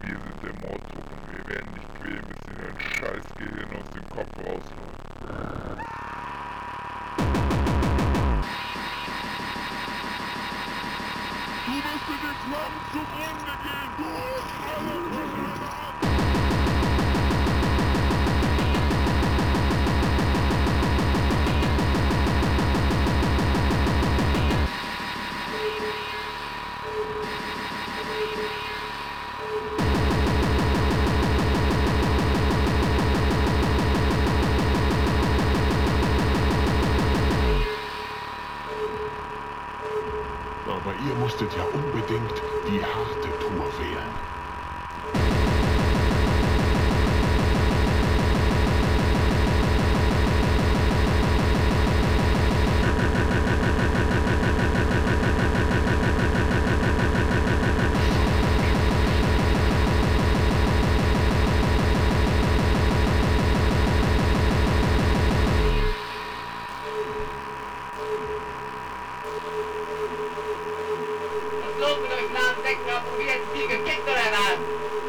Wir sind der Mordtrupp und wir werden nicht quälen, bis dir dein Scheißgehirn aus dem Kopf rausläuft. Du wirst mit den Flammen zugrunde gehen! Du hast alle Probleme ab! Aber ihr musstet ja unbedingt die harte Tour wählen. Los mit euch lahmen Decken auf und wieder ins Spiel gekickt oder was?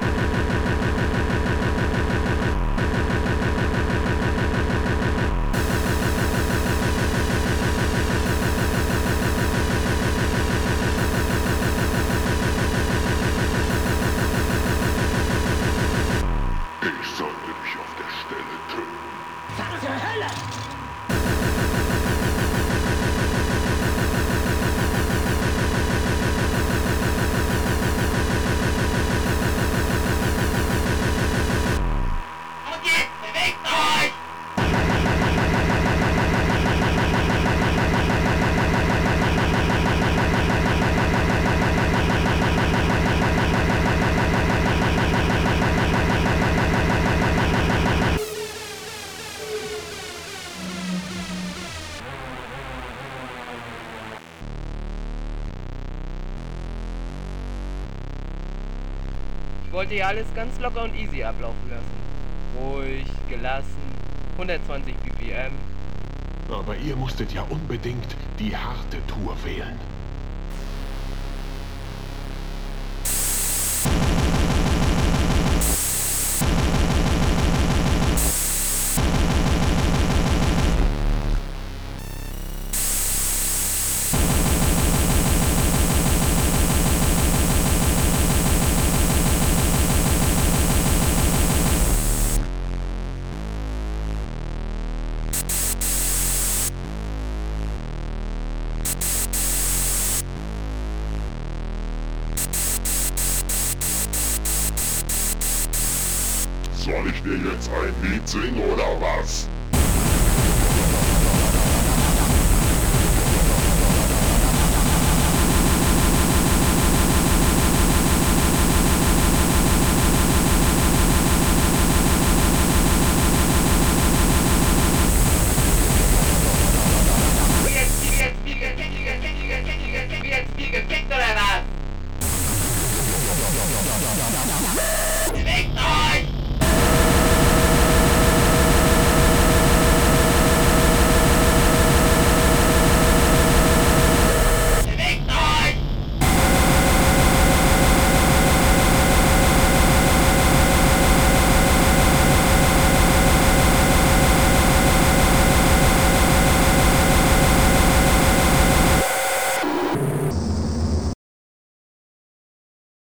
Ich sollte dich auf der Stelle töten. Was zur Hölle? Und jetzt bewegt euch! Ich wollte ja alles ganz locker und easy ablaufen lassen. Ruhig, gelassen, 120 BPM. Aber ihr musstet ja unbedingt die harte Tour wählen. Soll ich dir jetzt ein Lied singen oder was?